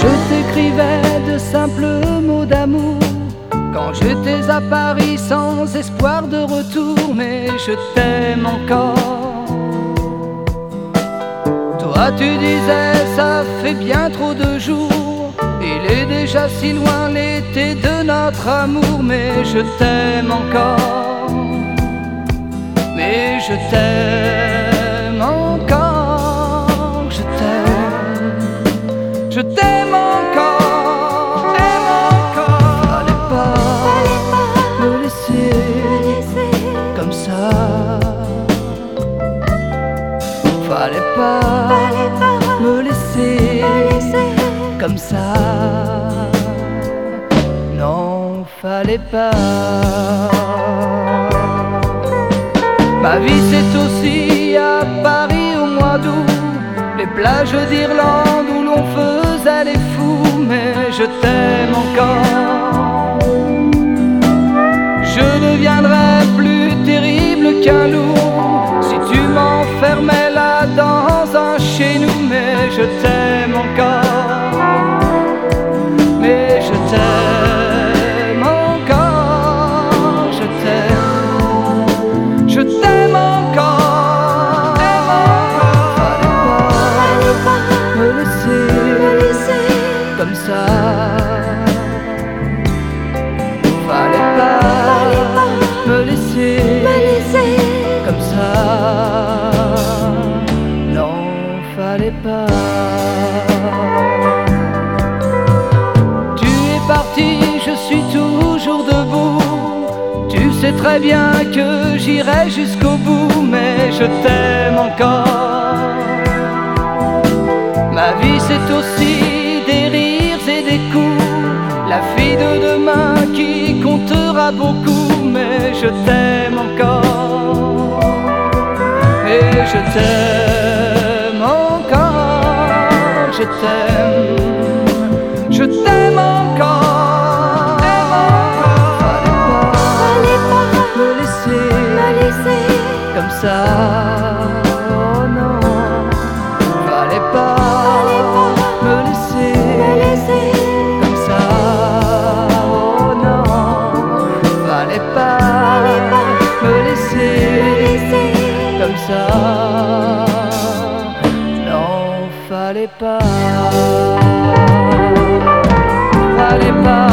Je t'écrivais de simples mots d'amour quand j'étais à Paris sans espoir de retour, mais je t'aime encore. Toi tu disais ça fait bien trop de jours, il est déjà si loin l'été de notre amour, mais je t'aime encore. Mais je t'aime encore, je t'aime, je t'aime encore, Fallait pas me laisser comme ça. Fallait pas me laisser comme ça. Non, fallait pas. Ma vie c'est aussi à Paris au mois d'août, les plages d'Irlande où l'on faisait les fous, mais je t'aime encore. Je deviendrais plus terrible qu'un loup si tu m'enfermais là dans un chez nous, mais je t'aime encore. Mais je t'aime encore, je t'aime, je t'aime encore. Fallait pas me laisser comme ça. Fallait pas me laisser comme ça. Non, fallait pas. Tu es parti, je suis toujours debout. Tu sais très bien que j'irai jusqu'au bout, mais je t'aime encore. Ma vie c'est aussi des rires et des coups, la fille de demain qui comptera beaucoup, mais je t'aime encore. Et je t'aime encore, je t'aime, je t'aime encore. Fallait pas me laisser comme ça. Oh non, fallait pas me laisser comme ça. Oh non, fallait pas me laisser comme ça. Non, fallait pas.